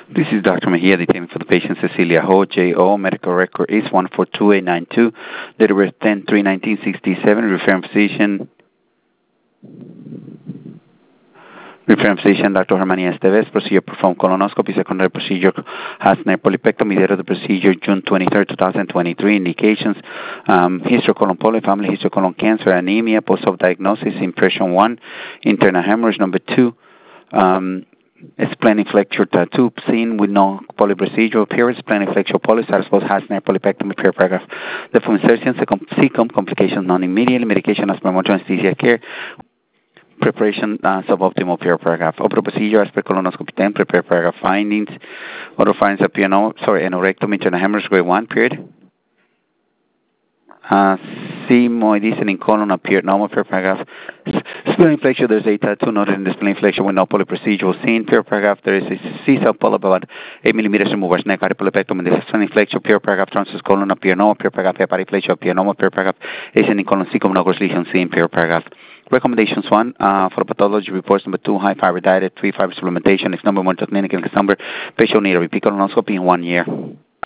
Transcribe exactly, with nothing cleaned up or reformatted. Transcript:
This is Doctor Mejia detailing for the patient Cecilia Ho, J O. Medical record is one four two eight nine two. Date of birth ten three nineteen sixty-seven. Referring physician, referring physician Doctor Germania Esteves. Procedure performed colonoscopy. Secondary procedure Hasner polypectomy. Date of the procedure June twenty-third, two thousand twenty-three. Indications: um, history colon poly, family history colon cancer, anemia, post-op diagnosis, impression one, internal hemorrhage. Number two, um, splenic flexure tattoo seen with no polyprocedural period, splenic flexure poly, satisfied Hasner polypectomy per paragraph. The full insertion, C C O M complications non-immediate, medication as per motor anesthesia care, preparation uh, suboptimal per paragraph. Opera procedure as per colonoscopy ten, prepare paragraph findings. Other findings appear no, sorry, anorectomy, internal hemorrhage grade one period. Uh, Sigmoidism in colon appeared normal per paragraph. Splenic flexure, there's a tattoo noted in the splenic flexure with no polyprocedural seen per paragraph. There is a C-cell polyp about eight millimeters removers, neck polypectomy. The splenic flexure per paragraph, transverse colon appear normal per paragraph, hepatic flexure appear normal per paragraph. Asian in colon, cecum, no gross lesion seen per paragraph. Recommendations one, uh, for pathology reports. Number two, high fiber diet, three fiber supplementation. Next number one, to clinic. Next number, patient need a repeat colonoscopy in one year.